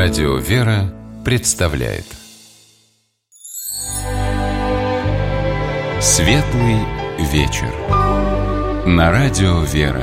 Радио «Вера» представляет Светлый вечер на Радио «Вера».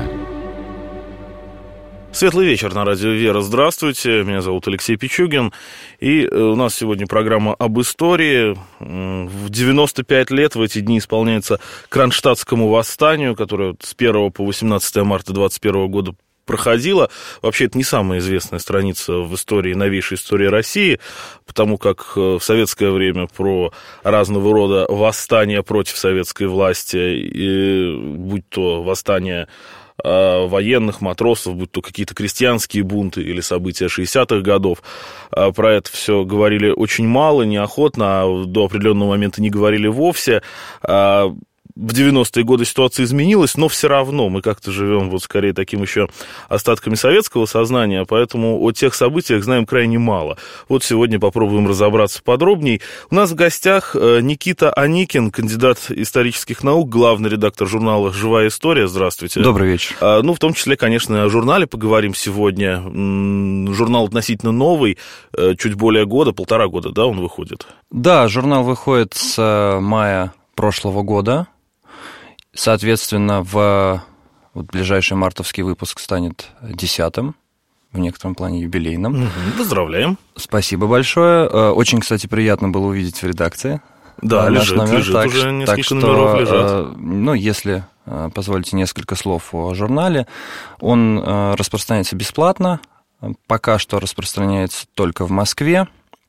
Светлый вечер на Радио «Вера». Здравствуйте, меня зовут Алексей Пичугин. И у нас сегодня программа об истории. В 95 лет в эти дни исполняется Кронштадтскому восстанию, которое с 1 по 18 марта 2021 года проходила. Вообще, это не самая известная страница в истории, новейшей истории России, потому как в советское время про разного рода восстания против советской власти, будь то восстание военных, матросов, будь то какие-то крестьянские бунты или события 60-х годов, про это все говорили очень мало, неохотно, а до определенного момента не говорили вовсе. В 90-е годы ситуация изменилась, но все равно мы как-то живем вот скорее таким еще остатками советского сознания, поэтому о тех событиях знаем крайне мало. Вот сегодня попробуем разобраться подробней. У нас в гостях Никита Аникин, кандидат исторических наук, главный редактор журнала «Живая история». Здравствуйте. Добрый вечер. Ну, в том числе, конечно, о журнале поговорим сегодня. Журнал относительно новый, чуть более года, 1,5 года, да, он выходит? Да, журнал выходит с мая прошлого года. Соответственно, вот ближайший мартовский выпуск станет 10-м, в некотором плане юбилейным. Поздравляем. Спасибо большое. Очень, кстати, приятно было увидеть в редакции. Да, лежит уже несколько номеров лежат. Ну, если позволите несколько слов о журнале, он распространяется бесплатно, пока что распространяется только в Москве,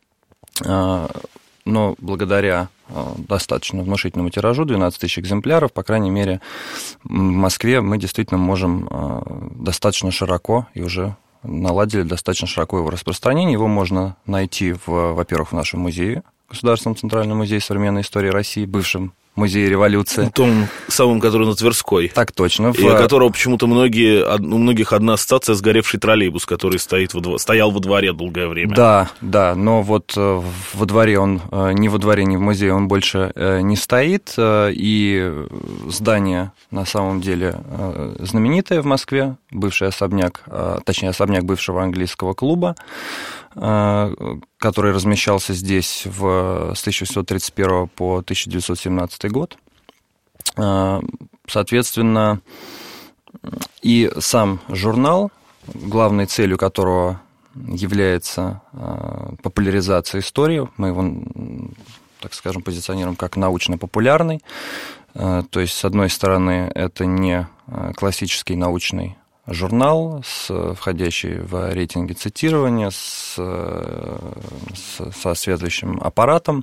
но благодаря достаточно внушительному тиражу, 12 тысяч экземпляров, по крайней мере, в Москве мы действительно можем достаточно широко и уже наладили достаточно широко его распространение. Его можно найти, во-первых, в нашем музее, Государственном Центральном музее современной истории России, бывшем музее революции. Том самом, который на Тверской. Так точно. И у которого почему-то у многих одна ассоциация сгоревший троллейбус, который стоял во дворе долгое время. Да, но вот во дворе он, ни во дворе, ни в музее он больше не стоит, и здание на самом деле знаменитое в Москве, бывший особняк, точнее особняк бывшего английского клуба, который размещался здесь с 1831 по 1917 год. Соответственно, и сам журнал, главной целью которого является популяризация истории, мы его, так скажем, позиционируем как научно-популярный. То есть, с одной стороны, это не классический научный журнал, входящий в рейтинги цитирования, со соответствующим аппаратом.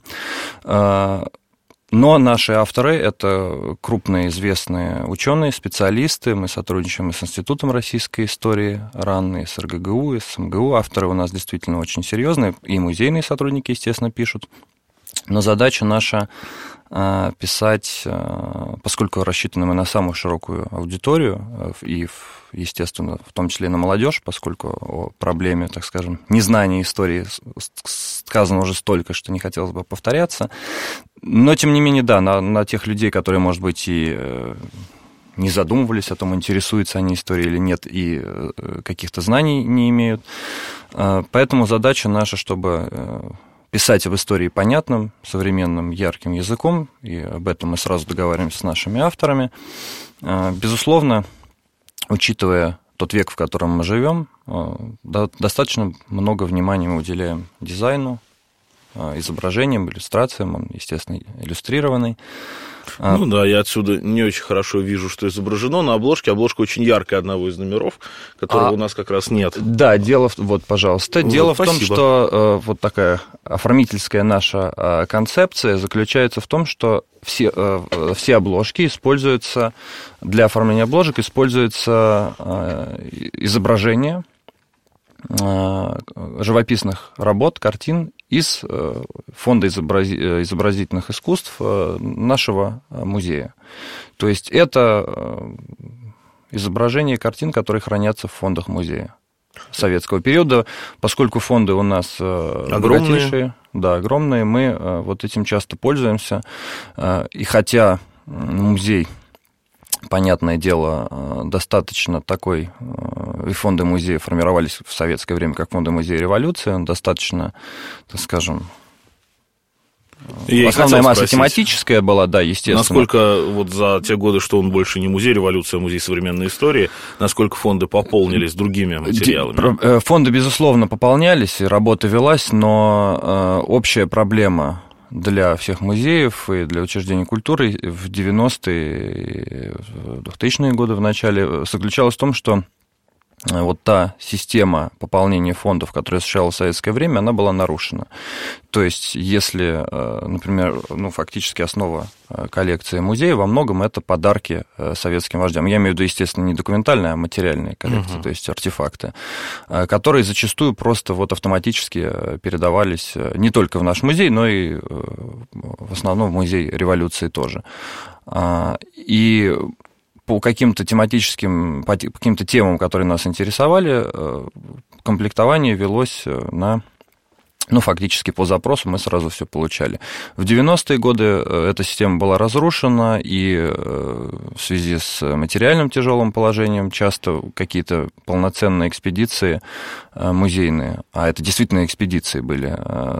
Но наши авторы – это крупные известные ученые, специалисты. Мы сотрудничаем и с Институтом российской истории РАН, и с РГГУ, и с МГУ. Авторы у нас действительно очень серьезные, и музейные сотрудники, естественно, пишут. Но задача наша писать, поскольку рассчитаны мы на самую широкую аудиторию, и, естественно, в том числе и на молодежь, поскольку о проблеме, так скажем, незнания истории сказано уже столько, что не хотелось бы повторяться. Но, тем не менее, да, на тех людей, которые, может быть, и не задумывались о том, интересуются они историей или нет, и каких-то знаний не имеют. Поэтому задача наша, чтобы писать об истории понятным, современным, ярким языком, и об этом мы сразу договариваемся с нашими авторами. Безусловно, учитывая тот век, в котором мы живем, достаточно много внимания мы уделяем дизайну, изображениям, иллюстрациям, он, естественно, иллюстрированный. Ну да, я отсюда не очень хорошо вижу, что изображено на обложке. Обложка очень яркая одного из номеров, которого у нас как раз нет. Да, вот, пожалуйста. Дело в том, что вот такая оформительская наша концепция заключается в том, что все обложки используются, для оформления обложек используется изображение живописных работ, картин из фонда изобразительных искусств нашего музея. То есть это изображения картин, которые хранятся в фондах музея советского периода. Поскольку фонды у нас богатейшие, огромные, мы вот этим часто пользуемся. И хотя музей понятное дело, достаточно такой и фонды музея формировались в советское время как фонды музея революции, он достаточно, так скажем, основная масса тематическая была, да, естественно. Насколько вот за те годы, что он больше не музей революции, а музей современной истории, насколько фонды пополнились другими материалами? Фонды, безусловно, пополнялись, и работа велась, но общая проблема для всех музеев и для учреждений культуры в 90-е, 2000-е годы в начале заключалась в том, что вот та система пополнения фондов, которая осуществлялась в советское время, она была нарушена. То есть, если, например, фактически основа коллекции музея во многом это подарки советским вождям. Я имею в виду, естественно, не документальные, а материальные коллекции, то есть артефакты, которые зачастую просто вот автоматически передавались не только в наш музей, но и в основном в музей революции тоже. И по каким-то тематическим, по каким-то темам, которые нас интересовали, комплектование велось фактически по запросу, мы сразу все получали. В 90-е годы эта система была разрушена, и в связи с материальным тяжелым положением часто какие-то полноценные экспедиции музейные, а это действительно экспедиции были,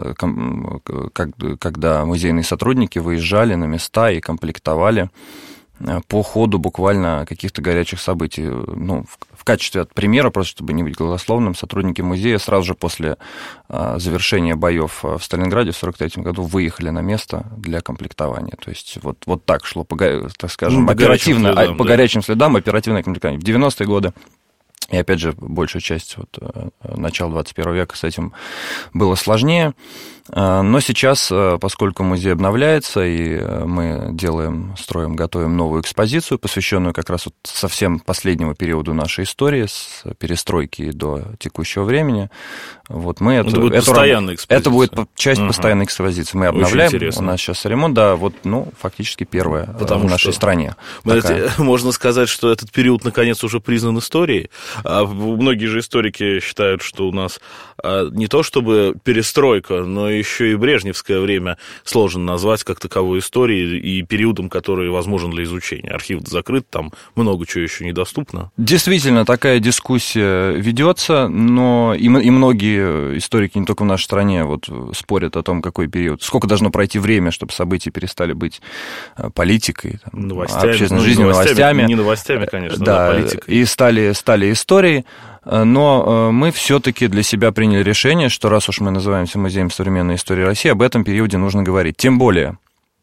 когда музейные сотрудники выезжали на места и комплектовали по ходу буквально каких-то горячих событий. В качестве примера, просто чтобы не быть голословным, сотрудники музея сразу же после завершения боев в Сталинграде в 1943 году выехали на место для комплектования. То есть вот так шло, так скажем, оперативно, по горячим следам оперативное комплектование. В 90-е годы, и опять же, большую часть начала 21 века с этим было сложнее. Но сейчас, поскольку музей обновляется, и мы строим, готовим новую экспозицию, посвященную как раз совсем последнему периоду нашей истории, с перестройки до текущего времени, вот мы это будет постоянная экспозиция. Это будет часть постоянной экспозиции. Мы обновляем, у нас сейчас ремонт, да, фактически первая в нашей стране. Можно сказать, что этот период, наконец, уже признан историей. Многие же историки считают, что у нас не то чтобы перестройка, но еще и брежневское время сложно назвать как таковой историей и периодом, который возможен для изучения. Архив закрыт, там много чего еще недоступно. Действительно, такая дискуссия ведется, но и многие историки, не только в нашей стране, спорят о том, какой период, сколько должно пройти время, чтобы события перестали быть политикой, общественной жизнью, новостями. Не новостями, конечно, да, политикой. И стали историей. Но мы все-таки для себя приняли решение, что раз уж мы называемся Музеем современной истории России, об этом периоде нужно говорить. Тем более,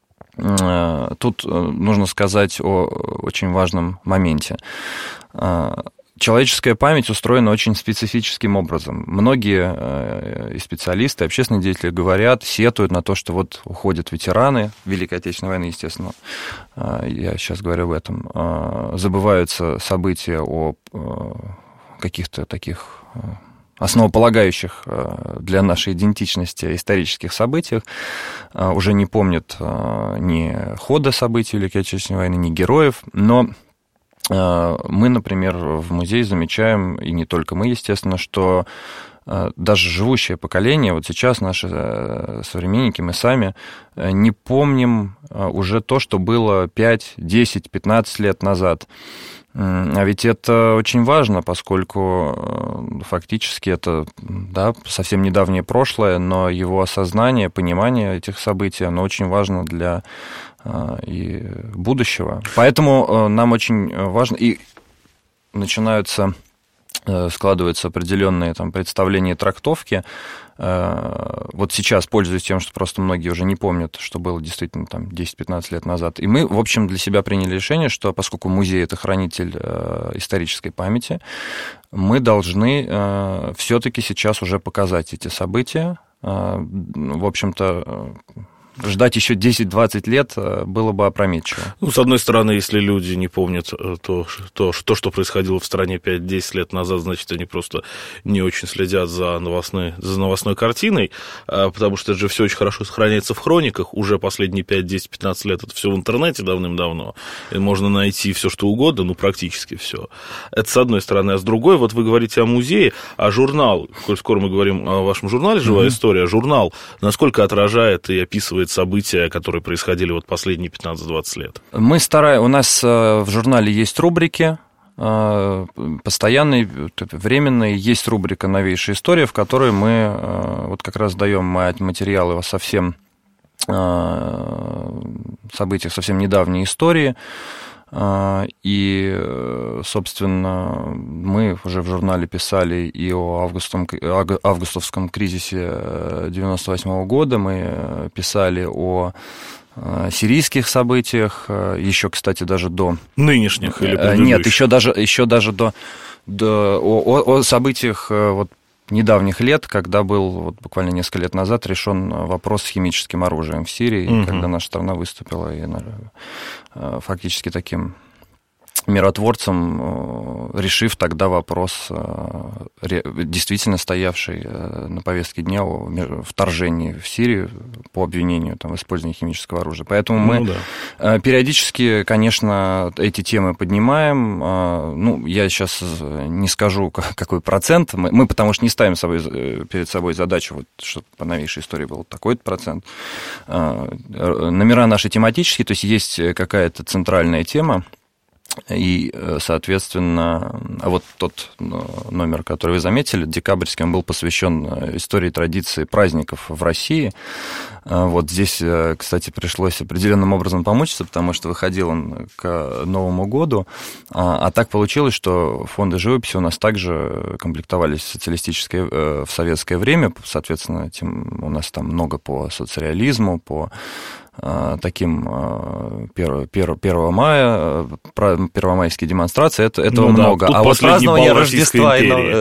тут нужно сказать о очень важном моменте. Человеческая память устроена очень специфическим образом. Многие и специалисты, общественные деятели говорят, сетуют на то, что уходят ветераны Великой Отечественной войны, естественно, я сейчас говорю об этом, забываются события о каких-то таких основополагающих для нашей идентичности исторических событиях, уже не помнят ни хода событий Великой Отечественной войны, ни героев, но мы, например, в музее замечаем, и не только мы, естественно, что даже живущее поколение, сейчас наши современники, мы сами не помним уже то, что было 5, 10, 15 лет назад. А ведь это очень важно, поскольку фактически это совсем недавнее прошлое, но его осознание, понимание этих событий, оно очень важно для и будущего. Поэтому нам очень важно, и складываются определенные представления и трактовки. Сейчас, пользуясь тем, что просто многие уже не помнят, что было действительно 10-15 лет назад. И мы, в общем, для себя приняли решение, что поскольку музей – это хранитель исторической памяти, мы должны все-таки сейчас уже показать эти события. В общем-то, ждать еще 10-20 лет было бы опрометчиво. С одной стороны, если люди не помнят то, что происходило в стране 5-10 лет назад, значит, они просто не очень следят за новостной картиной, потому что это же все очень хорошо сохраняется в хрониках, уже последние 5-10-15 лет это все в интернете давным-давно, и можно найти все, что угодно, практически все. Это с одной стороны. А с другой, вы говорите о музее, а журнал, коль скоро мы говорим о вашем журнале «Живая история», журнал насколько отражает и описывает события, которые происходили последние 15-20 лет? У нас в журнале есть рубрики, постоянный, временный. Есть рубрика «Новейшая история», в которой мы вот как раз даем материалы о совсем событиях совсем недавней истории. И, собственно, мы уже в журнале писали и о августовском кризисе 1998 года, мы писали о сирийских событиях, еще, кстати, даже до... Нынешних или предыдущих? Нет, еще даже о событиях вот недавних лет, когда был вот буквально несколько лет назад решен вопрос с химическим оружием в Сирии, когда наша страна выступила фактически таким миротворцем, решив тогда вопрос, действительно стоявший на повестке дня о вторжении в Сирию по обвинению в использовании химического оружия. Поэтому мы периодически, конечно, эти темы поднимаем. Ну, я сейчас не скажу, какой процент. Мы потому что не ставим перед собой задачу, вот, чтобы по новейшей истории был такой-то процент. Номера наши тематические, то есть какая-то центральная тема. И, соответственно, вот тот номер, который вы заметили, декабрьский, он был посвящен истории традиции праздников в России. Вот здесь, кстати, пришлось определенным образом помучиться, потому что выходил он к Новому году. А так получилось, что фонды живописи у нас также комплектовались в советское время. Соответственно, у нас там много по соцреализму, по таким 1 мая, первомайские демонстрации, этого много. А вот празднование Рождества,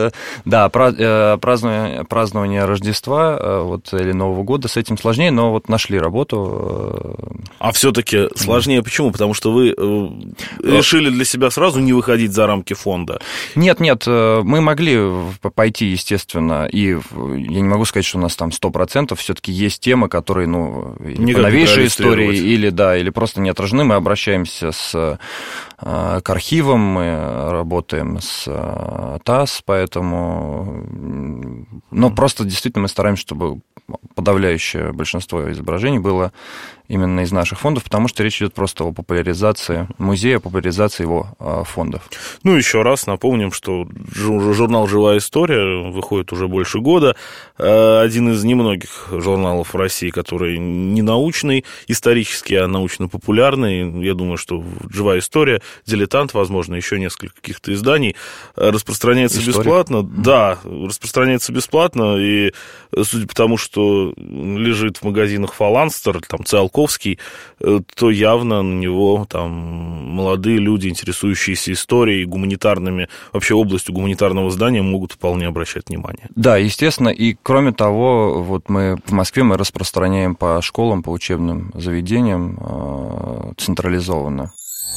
празднование Рождества вот, или Нового года с этим сложнее, но вот нашли работу. А все-таки сложнее почему? Потому что вы решили для себя сразу не выходить за рамки фонда? Нет, мы могли пойти, естественно, и я не могу сказать, что у нас там 100%, все-таки есть темы, которые, по новейшей истории или просто не отражены. Мы обращаемся к архивам, мы работаем с ТАСС, поэтому... просто действительно мы стараемся, чтобы подавляющее большинство изображений было именно из наших фондов, потому что речь идет просто о популяризации музея, о популяризации его фондов. Еще раз напомним, что журнал «Живая история» выходит уже больше года. Один из немногих журналов в России, который не научный, исторический, а научно-популярный. Я думаю, что «Живая история», «Дилетант», возможно, еще несколько каких-то изданий, распространяется бесплатно. Да, распространяется бесплатно, и судя по тому, что лежит в магазинах «Фаланстер», там, Циолковский, то явно на него там молодые люди, интересующиеся историей, гуманитарными, вообще областью гуманитарного знания, могут вполне обращать внимание. Да, естественно, и кроме того, вот в Москве мы распространяем по школам, по учебным заведениям централизованно.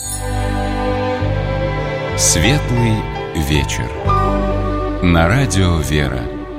Светлый вечер. На радио «Вера».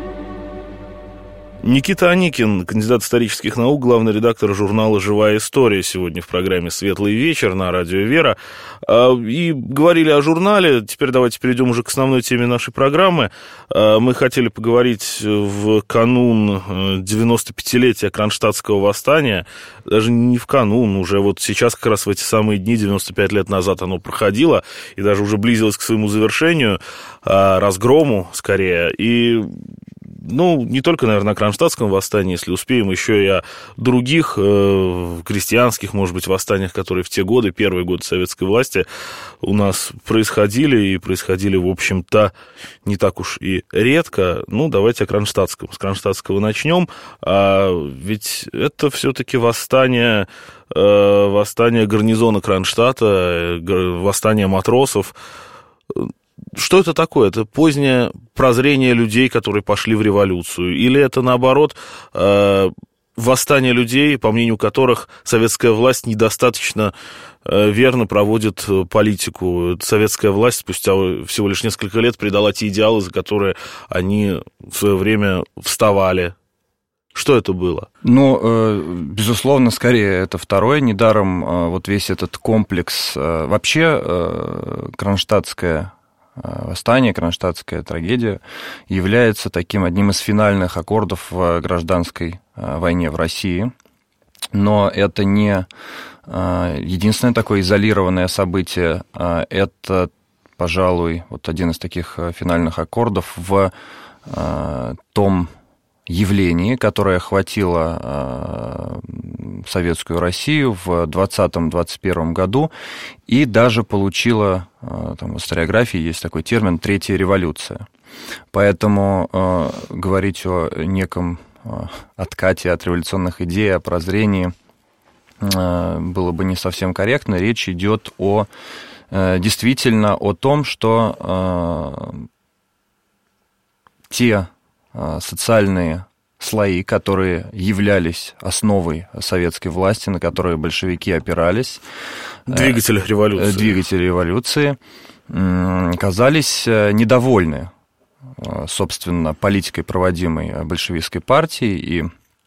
Никита Аникин, кандидат исторических наук, главный редактор журнала «Живая история», сегодня в программе «Светлый вечер» на радио «Вера». И говорили о журнале. Теперь давайте перейдем уже к основной теме нашей программы. Мы хотели поговорить в канун 95-летия Кронштадтского восстания. Даже не в канун, уже вот сейчас как раз в эти самые дни, 95 лет назад оно проходило, и даже уже близилось к своему завершению, разгрому скорее. И не только, наверное, о Кронштадтском восстании, если успеем, еще и о других крестьянских, может быть, восстаниях, которые в те годы, первые годы советской власти, у нас происходили, в общем-то, не так уж и редко. Давайте о Кронштадтском. С Кронштадтского начнем. Ведь это все-таки восстание гарнизона Кронштадта, восстание матросов. Что это такое? Это позднее прозрение людей, которые пошли в революцию? Или это, наоборот, восстание людей, по мнению которых советская власть недостаточно верно проводит политику? Советская власть спустя всего лишь несколько лет предала те идеалы, за которые они в свое время вставали. Что это было? Безусловно, скорее это второе. Недаром вот весь этот комплекс. Вообще, кронштадтское восстание, кронштадтская трагедия является таким одним из финальных аккордов в гражданской войне в России. Но это не единственное такое изолированное событие. Это пожалуй, вот один из таких финальных аккордов в том явлении, которое охватило Советскую Россию в 2020-2021 году и даже получило, там в историографии есть такой термин «третья революция». Поэтому говорить о неком откате от революционных идей, о прозрении было бы не совсем корректно. Речь идет действительно о том, что те социальные слои, которые являлись основой советской власти, на которые большевики опирались, двигатели революции, казались недовольны, собственно, политикой, проводимой большевистской партией и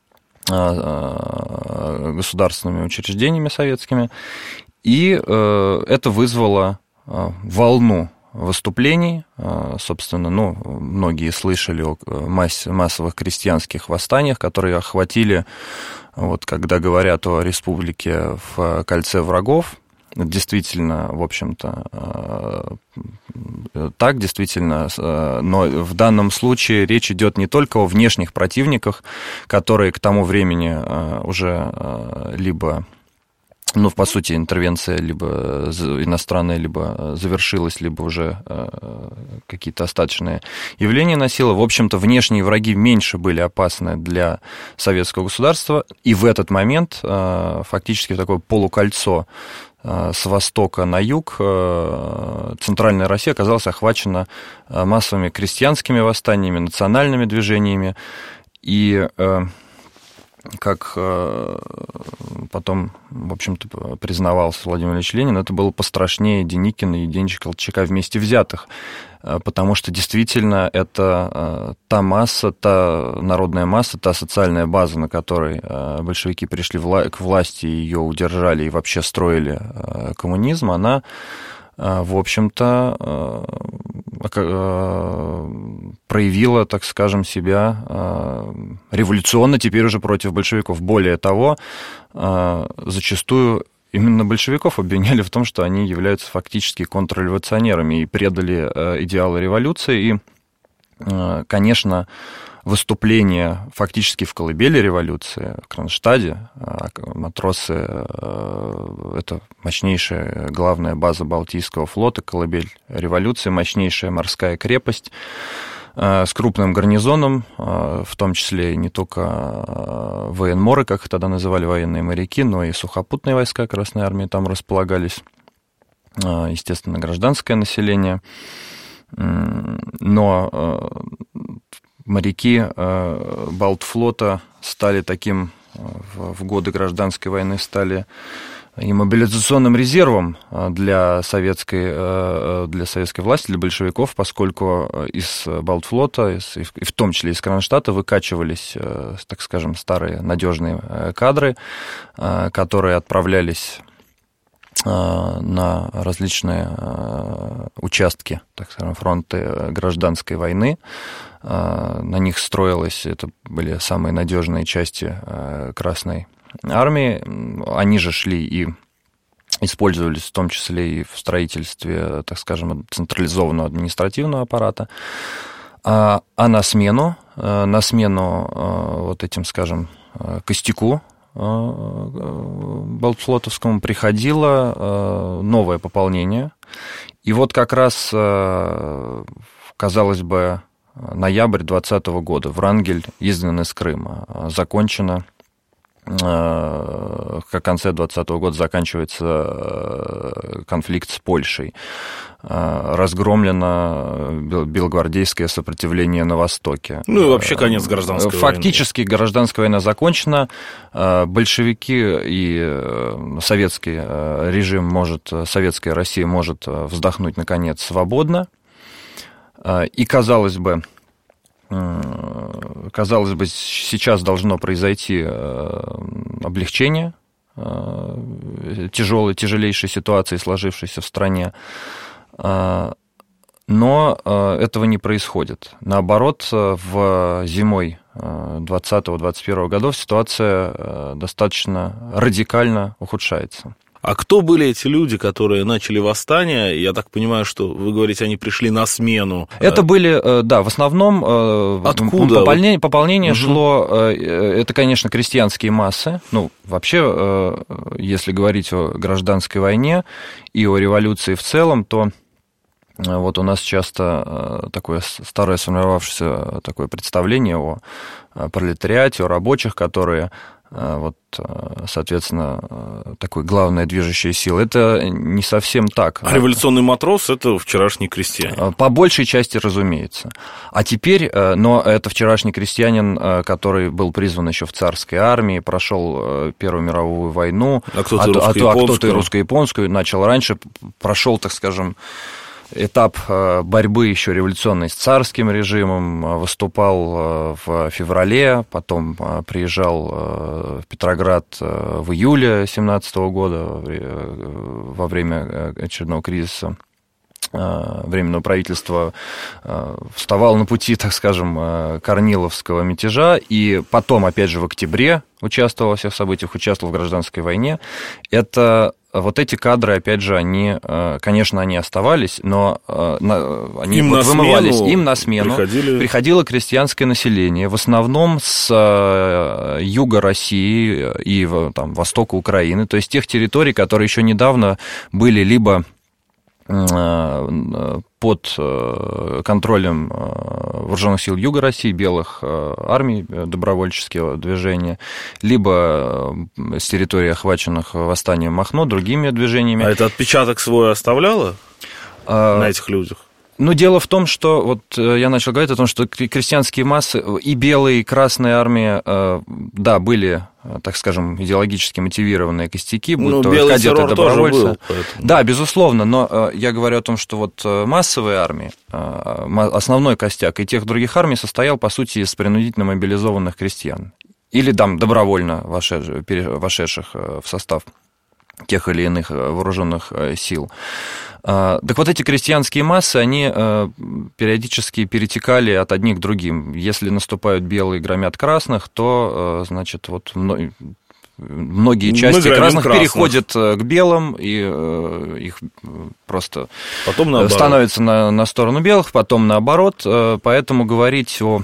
государственными учреждениями советскими, и это вызвало волну выступлений. Собственно, многие слышали о массовых крестьянских восстаниях, которые охватили, вот когда говорят о республике в кольце врагов, действительно, в общем-то, так, действительно, но в данном случае речь идет не только о внешних противниках, которые к тому времени уже либо... по сути, интервенция либо иностранная, либо завершилась, либо уже какие-то остаточные явления носила. В общем-то, внешние враги меньше были опасны для советского государства, и в этот момент фактически такое полукольцо с востока на юг центральная Россия оказалась охвачена массовыми крестьянскими восстаниями, национальными движениями, и... как потом, в общем-то, признавался Владимир Ильич Ленин, это было пострашнее Деникина и Евгения Колчака вместе взятых, потому что действительно это та масса, та народная масса, та социальная база, на которой большевики пришли к власти, ее удержали и вообще строили коммунизм, она, в общем-то, проявила, так скажем, себя революционно теперь уже против большевиков. Более того, зачастую именно большевиков обвиняли в том, что они являются фактически контрреволюционерами и предали идеалы революции. И, конечно, выступление фактически в колыбели революции, в Кронштадте, матросы — это мощнейшая главная база Балтийского флота, колыбель революции, мощнейшая морская крепость с крупным гарнизоном, в том числе не только военморы, как их тогда называли, военные моряки, но и сухопутные войска Красной Армии там располагались, естественно, гражданское население. Но моряки Балтфлота стали таким, в годы гражданской войны стали и мобилизационным резервом для советской власти, для большевиков, поскольку из Балтфлота, и в том числе из Кронштадта, выкачивались, так скажем, старые надежные кадры, которые отправлялись на различные участки, так скажем, фронта гражданской войны. На них строилось, это были самые надежные части Красной Армии. Они же шли и использовались в том числе и в строительстве, так скажем, централизованного административного аппарата. А на смену вот этим, скажем, костяку Балтфлотовскому приходило новое пополнение. И вот как раз, казалось бы, ноябрь 2020 года, Врангель изгнан из Крыма, закончено, в конце 2020 года заканчивается конфликт с Польшей, разгромлено белогвардейское сопротивление на Востоке. Ну и вообще конец гражданской войны. Фактически гражданская война закончена, большевики и советский режим может, советская Россия может вздохнуть, наконец, свободно. И, казалось бы, сейчас должно произойти облегчение тяжелейшей ситуации, сложившейся в стране, но этого не происходит. Наоборот, зимой 2020-2021 годов ситуация достаточно радикально ухудшается. А кто были эти люди, которые начали восстание? Я так понимаю, что вы говорите, они пришли на смену. Это были, да, в основном откуда? Пополнение шло, это, конечно, крестьянские массы. Ну, вообще, если говорить о гражданской войне и о революции в целом, то вот у нас часто такое старое сформировавшееся такое представление о пролетариате, о рабочих, которые, вот, соответственно, такой главная движущая сила. Это не совсем так. А революционный матрос – это вчерашний крестьянин? По большей части, разумеется. А теперь, но это вчерашний крестьянин, который был призван еще в царской армии, прошел Первую мировую войну, а кто-то и русско-японскую, начал раньше, прошел, так скажем, этап борьбы еще революционной с царским режимом, выступал в феврале, потом приезжал в Петроград в июле 1917 года во время очередного кризиса Временного правительства, вставал на пути, так скажем, Корниловского мятежа, и потом, опять же, в октябре участвовал во всех событиях, участвовал в гражданской войне. Это вот эти кадры, опять же, они, конечно, они оставались, но они вымывались. Им на смену приходило крестьянское население, в основном с юга России и там, востока Украины, то есть тех территорий, которые еще недавно были либо под контролем вооруженных сил Юга России, белых армий, добровольческого движения, либо с территорий, охваченных восстанием Махно, другими движениями. А это отпечаток свой оставляло на этих людях? Ну, дело в том, что вот я начал говорить о том, что крестьянские массы и белые, и красные армии, да, были, так скажем, идеологически мотивированные костяки, будь то кадеты, добровольцы. Был, да, безусловно, но я говорю о том, что вот массовые армии, основной костяк и тех других армий состоял, по сути, из принудительно мобилизованных крестьян. Или там добровольно вошедших в состав тех или иных вооруженных сил. Так вот, эти крестьянские массы, они периодически перетекали от одних к другим. Если наступают белые, громят красных, то, значит, вот многие части красных переходят к белым, и их просто потом становятся на сторону белых, потом наоборот. Поэтому говорить о...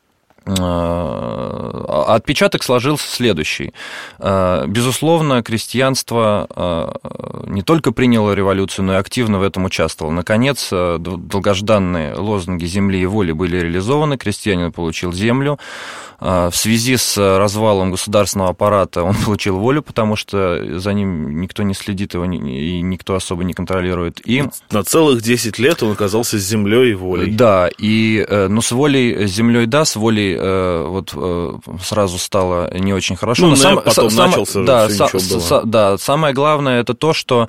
Отпечаток сложился следующий. Безусловно, крестьянство не только приняло революцию, но и активно в этом участвовало. Наконец, долгожданные лозунги земли и воли были реализованы, крестьянин получил землю. В связи с развалом государственного аппарата он получил волю, потому что за ним никто не следит его, и никто особо не контролирует. И на целых 10 лет он оказался с землей и волей. Да, но с волей, с землей, да, с волей вот сразу стало не очень хорошо. Ну, но потом начался, да, ничего было. Да, самое главное это то, что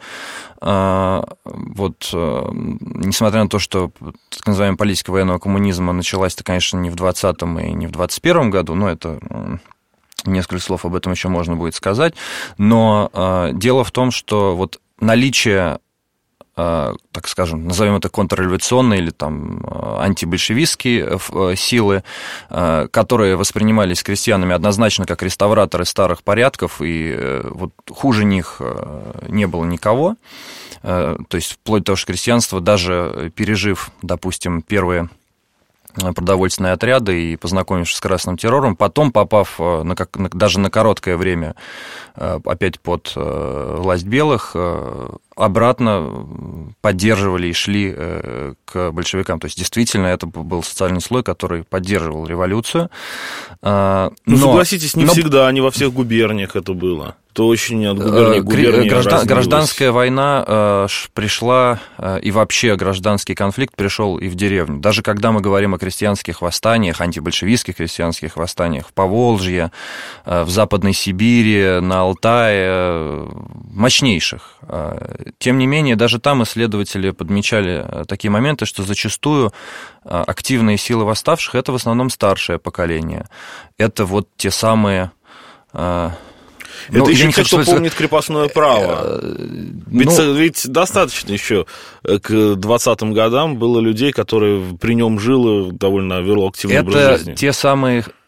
вот, несмотря на то, что так называемая политика военного коммунизма началась-то, конечно, не в 20-м и не в 21-м году, но это несколько слов об этом еще можно будет сказать, но дело в том, что вот наличие, так скажем, назовем это контрреволюционные или там антибольшевистские силы, которые воспринимались крестьянами однозначно как реставраторы старых порядков, и вот хуже них не было никого. То есть вплоть до того, что крестьянство, даже пережив, допустим, первые продовольственные отряды и познакомившись с красным террором, потом попав даже на короткое время опять под власть белых, обратно поддерживали и шли к большевикам. То есть, действительно, это был социальный слой, который поддерживал революцию. Но согласитесь, не всегда, не во всех губерниях это было. То очень от губернии к губернии гражданская война пришла, и вообще гражданский конфликт пришел и в деревню. Даже когда мы говорим о крестьянских восстаниях, антибольшевистских крестьянских восстаниях в Поволжье, в Западной Сибири, на Алтае, мощнейших. Тем не менее, даже там исследователи подмечали такие моменты, что зачастую активные силы восставших – это в основном старшее поколение. Это вот те самые... Это еще те, кто помнит крепостное право. Ведь достаточно еще к 20-м годам было людей, которые при нем жило, довольно вело активный образ жизни. Это те самые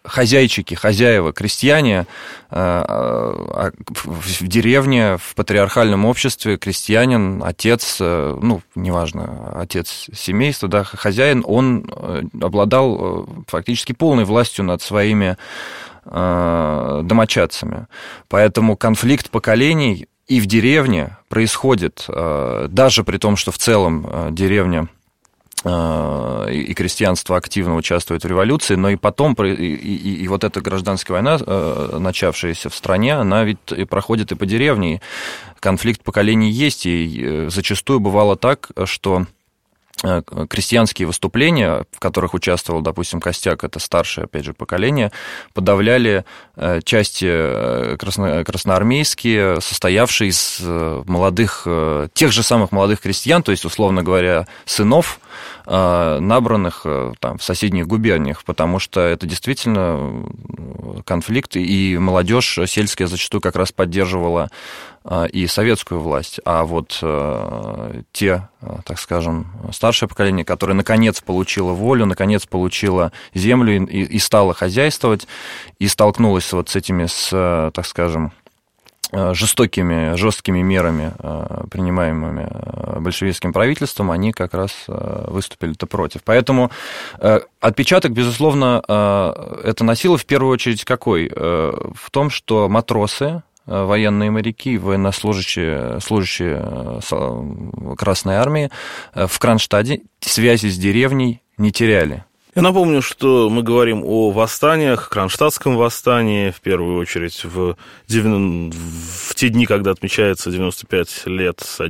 хозяйчики, хозяева, крестьяне в деревне, в патриархальном обществе крестьянин, отец, неважно, отец семейства, да, хозяин, он обладал фактически полной властью над своими домочадцами. Поэтому конфликт поколений и в деревне происходит, даже при том, что в целом деревня и крестьянство активно участвует в революции, но и потом, и вот эта гражданская война, начавшаяся в стране, она ведь и проходит и по деревне. Конфликт поколений есть, и зачастую бывало так, что крестьянские выступления, в которых участвовал, допустим, костяк, это старшее, опять же, поколение, подавляли части красноармейские, состоявшие из молодых, тех же самых молодых крестьян, то есть, условно говоря, сынов, набранных там, в соседних губерниях, потому что это действительно конфликт, и молодежь сельская зачастую как раз поддерживала и советскую власть. А вот те, так скажем, старшее поколение, которое наконец получило волю, наконец получило землю и стало хозяйствовать, и столкнулось вот с этими, так скажем, жесткими мерами, принимаемыми большевистским правительством, они как раз выступили-то против. Поэтому отпечаток, безусловно, это носило в первую очередь какой? В том, что матросы, военные моряки, военнослужащие, служащие Красной Армии в Кронштадте связи с деревней не теряли. Я напомню, что мы говорим о восстаниях, Кронштадтском восстании, в первую очередь в те дни, когда отмечается 95 лет с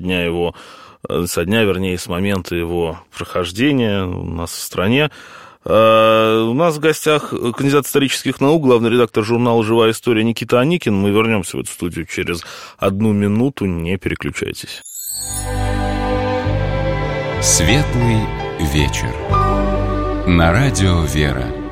момента его прохождения у нас в стране. У нас в гостях кандидат исторических наук, главный редактор журнала «Живая история» Никита Аникин. Мы вернемся в эту студию через 1 минуту, не переключайтесь. Светлый вечер. На радио «Вера».